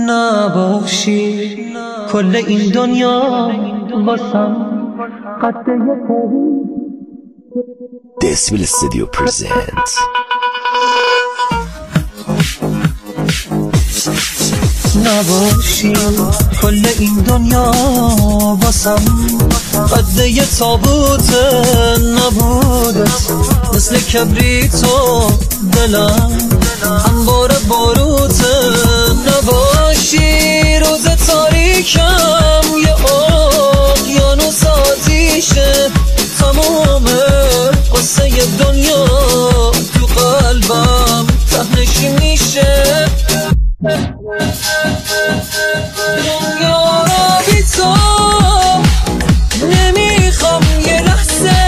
نباشی کل این دنیا واسم قد یه تاری. Decibel Studio presents نباشی کل این دنیا واسم قد یه تابوت نبودت، مثل کبریتو دلم انبار باروت. نباشی روز تاریکم یه اقیانوس آتیشه، تمومه قصه دنیا تو قلبم تهنشی میشه. دنیا را بی تو نمیخوام یه لحظه،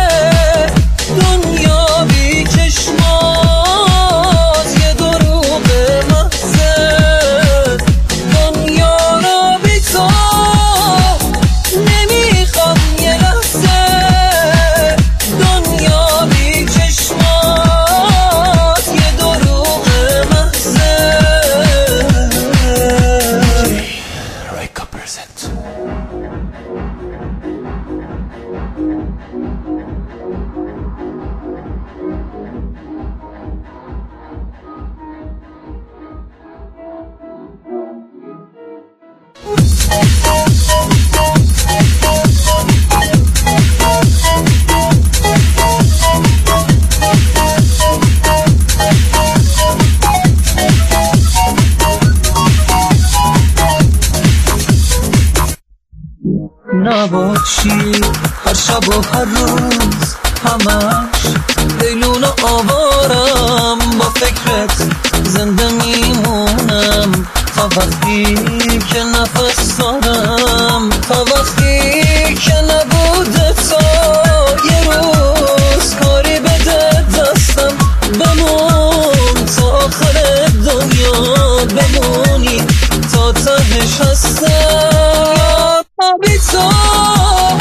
دنیا بی چشمات یه دروغ محضه. دنیا را بی تو نمیخوام یه لحظه، دنیا بی چشمات یه دروغ محضه. Raika present نباشی هر شب و هر روز همش دیلون آوارم، با فکرت زنده میمونم تا وقتی که نفس دارم، تا وقتی که نبوده تو یه روز کاری بده دستم. بمون تا آخر دنیا، بمونی تا تهش هستم. بی تو